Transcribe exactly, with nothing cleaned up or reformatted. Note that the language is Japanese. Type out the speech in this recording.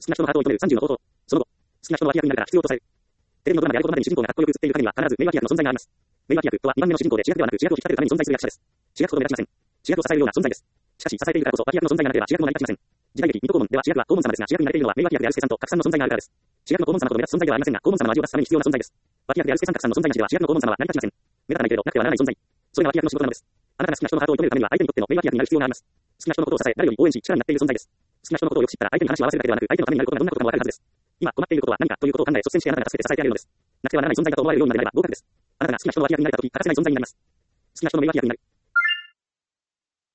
好きな人のハートを射止めるさんじゅうの方法。その後、好きな人の脇役になるから必要とされる。テレビのドラマであることまでに主人公がかっこよく映っている方には必ず名脇役の存在があります。名脇役とはにばんめの主人公で主役ではなく主役を引き立てるために存在する役者です。主役ほど目立ちません。主役を支えるような存在です。しかし支えているからこそ脇役の存在がなければ主役も成り立ちません。時代劇、水戸黄門では主役は黄門様ですが主役になれているのは名脇役である助さんと格さんの存在があるからです。主役の黄門様ほど目立つ存在ではありませんが黄門様の味を出すために必要な存在です。脇役である助さん格さんの存在なしでは主役の黄門様は成り立ちません。目立たないけれどなくてはならない存在。それが脇役の仕事なのです。あなたが好きな人のハートを射止めるためには相手にとっての名脇役になる必要があります。好きな人のことを支え誰より応援し力になっている存在です。好きな人のことをよく知ったら相手に話を合わせるだけではなく相手のためになることがどんなことかもわかるはずです。今困っていることは何かということを考え率先してあなたが助けて支えてあげるのです。なくてはならない存在だと思われるようになれば合格です。あなたが好きな人の脇役になれたとき欠かせない存在になります。好きな人の名脇役になる。